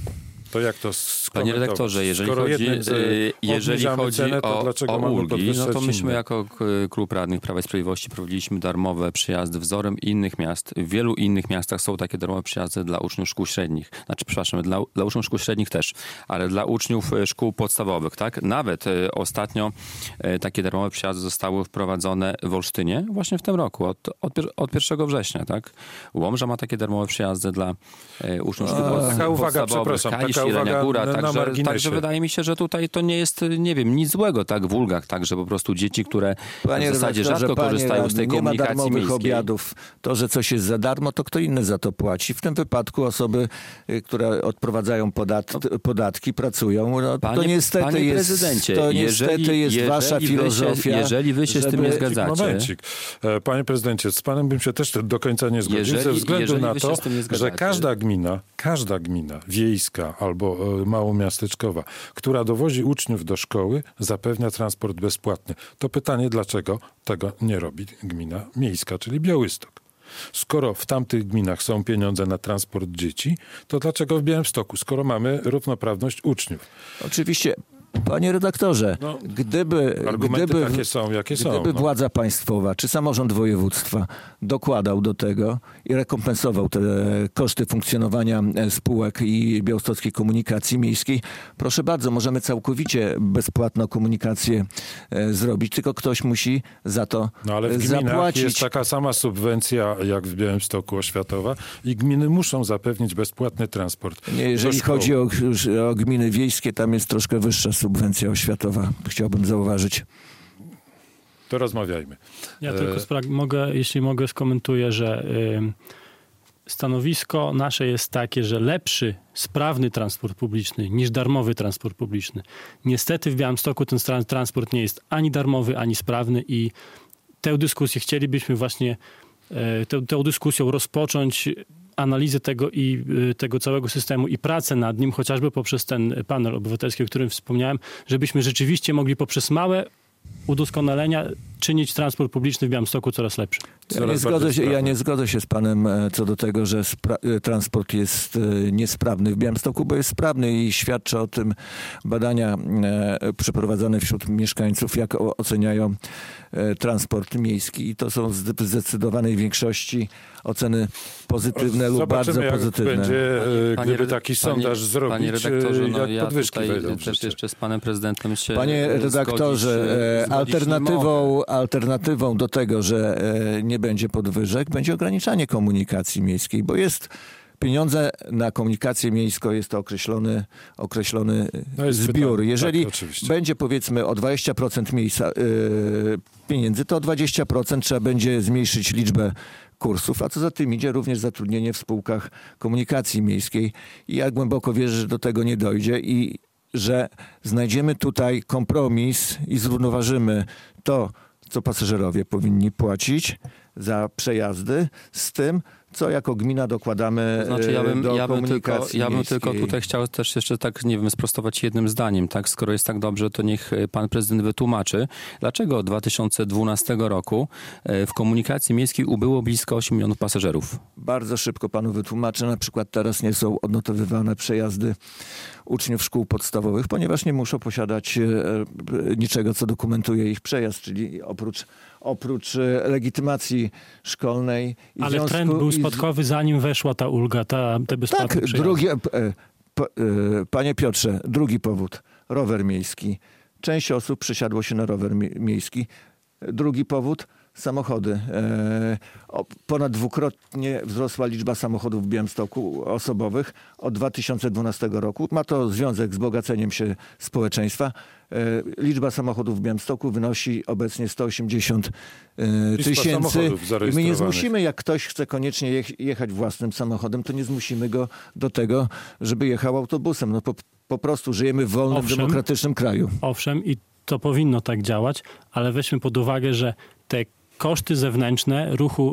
To jak to skomentować? Panie redaktorze, jeżeli Skoro chodzi, jednym z, jeżeli chodzi cenę, to o, dlaczego o mamy ulgi, no podwyższać to myśmy inne? jako Klub Radnych Prawa i Sprawiedliwości prowadziliśmy darmowe przyjazdy wzorem innych miast. W wielu innych miastach są takie darmowe przyjazdy dla uczniów szkół średnich. Znaczy, przepraszam, dla, dla uczniów szkół średnich też, ale dla uczniów e, szkół podstawowych, tak? Nawet e, ostatnio e, takie darmowe przyjazdy zostały wprowadzone w Olsztynie właśnie w tym roku, od, od, od pierwszego września, tak? Łomża ma takie darmowe przyjazdy dla e, uczniów szkół A, taka uwaga, podstawowych. przepraszam, Kalisz, taka Jelenia uwaga Góra, na, na także, marginesie. także wydaje mi się, że tutaj to nie jest, nie wiem, nic złego, tak, w ulgach, tak, że po prostu dzieci, które Panie w zasadzie redaktorze, rzadko panie korzystają z tej radny, nie ma komunikacji darmowych miejskiej. obiadów. To, że coś jest za darmo, to kto inny za to płaci. W tym wypadku osoby, y, które odprowadzają podat podatki, pracują. No, Panie, to niestety panie jest, prezydencie, to jeżeli, niestety jest jeżeli wasza wy filozofia. Się, jeżeli wy się z tym żeby- nie zgadzacie, Momencik. E, Panie prezydencie, z panem bym się też do końca nie zgodził, Jeżeli- ze względu jeżeli na wy się to, z tym nie że zgadzacie. każda gmina, każda gmina wiejska albo e, małomiasteczkowa, która dowozi uczniów do szkoły, zapewnia transport bezpłatny. To pytanie, dlaczego tego nie robi gmina miejska, czyli Białystok? Skoro w tamtych gminach są pieniądze na transport dzieci, to dlaczego w Białymstoku, skoro mamy równoprawność uczniów? Oczywiście, panie redaktorze, No, gdyby, argumenty gdyby, takie są, jakie są, gdyby no. władza państwowa czy samorząd województwa dokładał do tego i rekompensował te koszty funkcjonowania e, spółek i białostockiej komunikacji miejskiej, proszę bardzo, możemy całkowicie bezpłatną komunikację e, zrobić, tylko ktoś musi za to No ale w e, gminach zapłacić. jest taka sama subwencja jak w Białymstoku oświatowa i gminy muszą zapewnić bezpłatny transport. Nie, jeżeli do szkoły. chodzi o, o gminy wiejskie, tam jest troszkę wyższa subwencja oświatowa, chciałbym zauważyć. To rozmawiajmy. Ja E, tylko spra- mogę, jeśli mogę, skomentuję, że y, stanowisko nasze jest takie, że lepszy, sprawny transport publiczny niż darmowy transport publiczny. Niestety w Białymstoku ten tra- transport nie jest ani darmowy, ani sprawny i tę dyskusję chcielibyśmy właśnie, y, tę, tę dyskusją rozpocząć, analizę tego i y, tego całego systemu i pracę nad nim, chociażby poprzez ten panel obywatelski, o którym wspomniałem, żebyśmy rzeczywiście mogli poprzez małe udoskonalenia czynić transport publiczny w Białymstoku coraz lepszy. Ja Coraz nie, zgodzę bardziej się, ja sprawny. nie zgodzę się z panem e, co do tego, że spra- e, transport jest e, niesprawny w Białymstoku, bo jest sprawny i świadczy o tym badania e, przeprowadzane wśród mieszkańców, jak o, oceniają e, transport miejski. I to są w zde- zdecydowanej większości oceny pozytywne lub Zobaczymy, bardzo jak pozytywne. będzie, e, Panie gdyby reda- taki panie- sondaż zrobić, Panie redaktorze, no jak ja podwyżki tutaj wejdą w też życie. jeszcze z panem prezydentem się Panie e, redaktorze, zgodzić, e, e, zgodzić nie mogę. alternatywą, alternatywą do tego, że e, nie będzie podwyżek, będzie ograniczanie komunikacji miejskiej, bo jest pieniądze na komunikację miejską, jest to określony, określony No jest zbiór. pytanie. Jeżeli Tak, oczywiście. będzie powiedzmy o dwadzieścia procent miejsca, e, pieniędzy, to o dwadzieścia procent trzeba będzie zmniejszyć liczbę kursów, a co za tym idzie również zatrudnienie w spółkach komunikacji miejskiej. I ja głęboko wierzę, że do tego nie dojdzie i że znajdziemy tutaj kompromis i zrównoważymy to, co pasażerowie powinni płacić za przejazdy z tym, co jako gmina dokładamy To znaczy, ja bym, do ja bym, tylko, komunikacji ja bym miejskiej. tylko tutaj chciał też jeszcze tak, nie wiem, sprostować jednym zdaniem, tak? Skoro jest tak dobrze, to niech pan prezydent wytłumaczy, dlaczego od dwa tysiące dwunastego roku e, w komunikacji miejskiej ubyło blisko osiem milionów pasażerów. Bardzo szybko panu wytłumaczę. Na przykład teraz nie są odnotowywane przejazdy uczniów szkół podstawowych, ponieważ nie muszą posiadać e, niczego, co dokumentuje ich przejazd, czyli oprócz, oprócz e, legitymacji szkolnej. I w Ale związku- trend był i z- spadkowy, zanim weszła ta ulga, ta, te bezpłatne Tak, przejazdy. drugi, e, e, po- e, panie Piotrze, drugi powód. Rower miejski. Część osób przesiadło się na rower mi- miejski. Drugi powód. Samochody. E, o, ponad dwukrotnie wzrosła liczba samochodów w Białymstoku osobowych od dwa tysiące dwunastego roku. Ma to związek z bogaceniem się społeczeństwa. E, liczba samochodów w Białymstoku wynosi obecnie sto osiemdziesiąt e, Lista tysięcy. samochodów I my nie zarejestrowanych. zmusimy, jak ktoś chce koniecznie jech- jechać własnym samochodem, to nie zmusimy go do tego, żeby jechał autobusem. No po, po prostu żyjemy w wolnym, Owszem. demokratycznym kraju. Owszem, i to powinno tak działać, ale weźmy pod uwagę, że te koszty zewnętrzne ruchu y,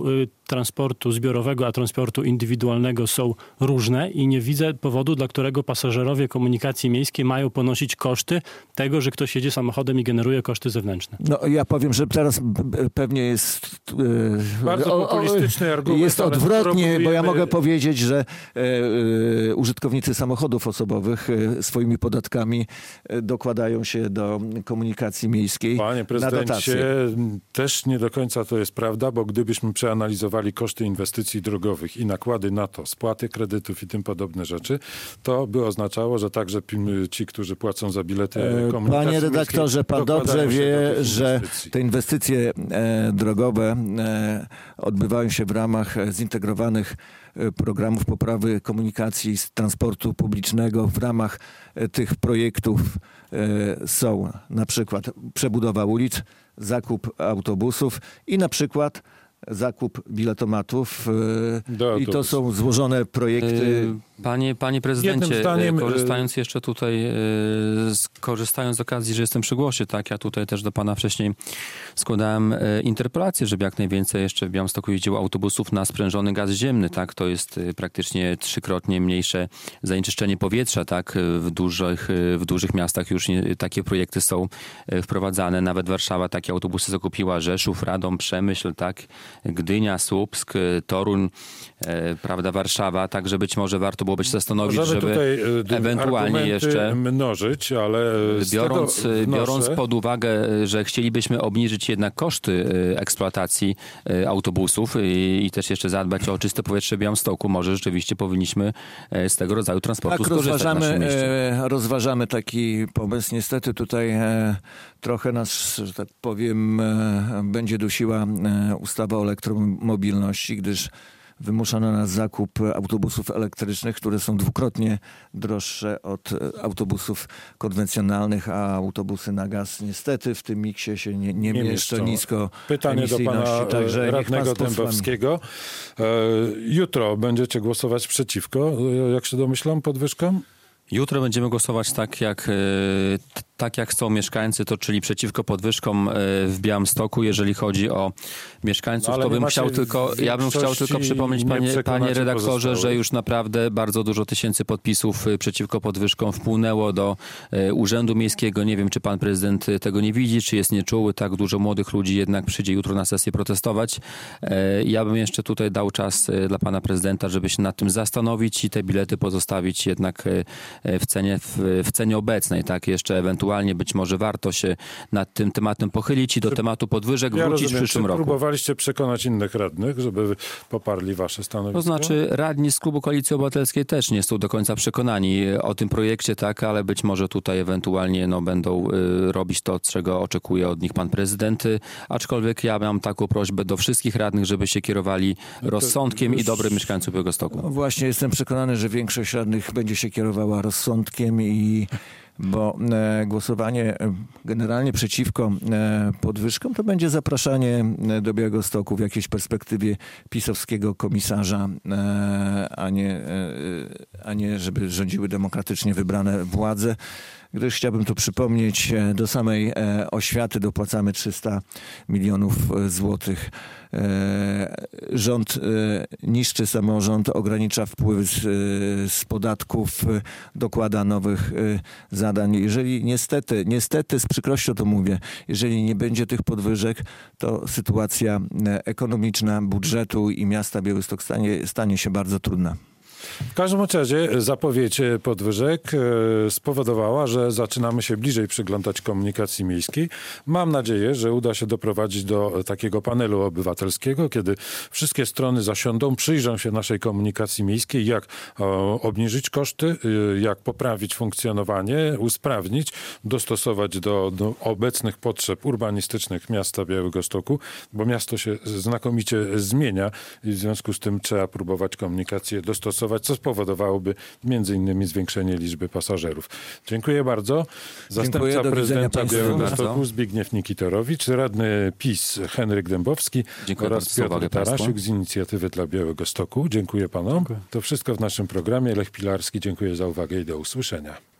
transportu zbiorowego a transportu indywidualnego są różne i nie widzę powodu, dla którego pasażerowie komunikacji miejskiej mają ponosić koszty tego, że ktoś jedzie samochodem i generuje koszty zewnętrzne. No ja powiem, że teraz pewnie jest e, Bardzo populistyczny argument. Jest ale odwrotnie, próbujemy... bo ja mogę powiedzieć, że e, e, użytkownicy samochodów osobowych e, swoimi podatkami e, dokładają się do komunikacji miejskiej. Panie na prezydencie, dotacje. też nie do końca to jest prawda, bo gdybyśmy przeanalizowali koszty inwestycji drogowych i nakłady na to, spłaty kredytów i tym podobne rzeczy, to by oznaczało, że także ci, którzy płacą za bilety komunikacji Panie redaktorze, pan dobrze wie, że te inwestycje e, drogowe e, odbywają się w ramach zintegrowanych e, programów poprawy komunikacji z transportu publicznego. W ramach e, tych projektów e, są na przykład przebudowa ulic, zakup autobusów i na przykład zakup biletomatów e, i to są złożone projekty. Panie, panie prezydencie, Jednym zdaniem, korzystając jeszcze tutaj, korzystając z okazji, że jestem przy głosie, tak, ja tutaj też do pana wcześniej składałem interpelację, żeby jak najwięcej jeszcze w Białymstoku jeździło autobusów na sprężony gaz ziemny, tak, to jest praktycznie trzykrotnie mniejsze zanieczyszczenie powietrza, tak, w dużych, w dużych miastach już nie, takie projekty są wprowadzane, nawet Warszawa takie autobusy zakupiła, Rzeszów, Radom, Przemyśl, tak, Gdynia, Słupsk, Toruń, e, prawda, Warszawa, także być może warto byłoby się zastanowić, Możemy żeby tutaj ewentualnie jeszcze mnożyć, ale biorąc, wnoszę... biorąc pod uwagę, że chcielibyśmy obniżyć jednak koszty eksploatacji autobusów i, i też jeszcze zadbać o czyste powietrze w Białymstoku, może rzeczywiście powinniśmy z tego rodzaju transportu tak, skorzystać rozważamy, w naszym mieście. e, rozważamy taki pomysł. Niestety tutaj e, trochę nas, że tak powiem, e, będzie dusiła e, ustawa o elektromobilności, gdyż wymusza na nas zakup autobusów elektrycznych, które są dwukrotnie droższe od autobusów konwencjonalnych, a autobusy na gaz niestety w tym miksie się nie, nie, nie mieszczą nisko. Pytanie do pana Także radnego Dębowskiego. E, jutro będziecie głosować przeciwko, jak się domyślam, podwyżkom? Jutro będziemy głosować tak jak, tak jak chcą mieszkańcy, to czyli przeciwko podwyżkom w Białymstoku. Jeżeli chodzi o mieszkańców, no, to bym chciał tylko, ja bym chciał tylko przypomnieć, panie, panie redaktorze, że już naprawdę bardzo dużo tysięcy podpisów przeciwko podwyżkom wpłynęło do Urzędu Miejskiego. Nie wiem, czy pan prezydent tego nie widzi, czy jest nieczuły. Tak dużo młodych ludzi jednak przyjdzie jutro na sesję protestować. Ja bym jeszcze tutaj dał czas dla pana prezydenta, żeby się nad tym zastanowić i te bilety pozostawić jednak w cenie, w, w cenie obecnej, tak? Jeszcze ewentualnie być może warto się nad tym tematem pochylić i do tematu podwyżek ja wrócić rozumiem, w przyszłym czy roku. Próbowaliście przekonać innych radnych, żeby poparli wasze stanowisko? To znaczy radni z klubu Koalicji Obywatelskiej też nie są do końca przekonani o tym projekcie, tak? Ale być może tutaj ewentualnie no, będą y, robić to, czego oczekuje od nich pan prezydent. Aczkolwiek ja mam taką prośbę do wszystkich radnych, żeby się kierowali rozsądkiem już... i dobrym mieszkańców Białegostoku. No właśnie jestem przekonany, że większość radnych będzie się kierowała rozsądkiem i bo e, głosowanie generalnie przeciwko e, podwyżkom to będzie zapraszanie do Białegostoku w jakiejś perspektywie pisowskiego komisarza, e, a, nie, e, a nie żeby rządziły demokratycznie wybrane władze. Gdyż chciałbym tu przypomnieć, do samej e, oświaty dopłacamy trzysta milionów złotych. E, rząd e, niszczy samorząd, ogranicza wpływy z, z podatków, e, dokłada nowych e, zadań. Jeżeli niestety, niestety z przykrością to mówię, jeżeli nie będzie tych podwyżek, to sytuacja ekonomiczna budżetu i miasta Białystok stanie, stanie się bardzo trudna. W każdym razie zapowiedź podwyżek spowodowała, że zaczynamy się bliżej przyglądać komunikacji miejskiej. Mam nadzieję, że uda się doprowadzić do takiego panelu obywatelskiego, kiedy wszystkie strony zasiądą, przyjrzą się naszej komunikacji miejskiej, jak obniżyć koszty, jak poprawić funkcjonowanie, usprawnić, dostosować do, do obecnych potrzeb urbanistycznych miasta Białegostoku, bo miasto się znakomicie zmienia i w związku z tym trzeba próbować komunikację dostosować, co spowodowałoby między innymi zwiększenie liczby pasażerów. Dziękuję bardzo. Zastępca Dziękuję, prezydenta Białegostoku bardzo. Zbigniew Nikitorowicz, radny PiS Henryk Dębowski Dziękuję oraz bardzo, Piotr Tarasiuk z Inicjatywy dla Białegostoku. Dziękuję panom. Dziękuję. To wszystko w naszym programie. Lech Pilarski, dziękuję za uwagę i do usłyszenia.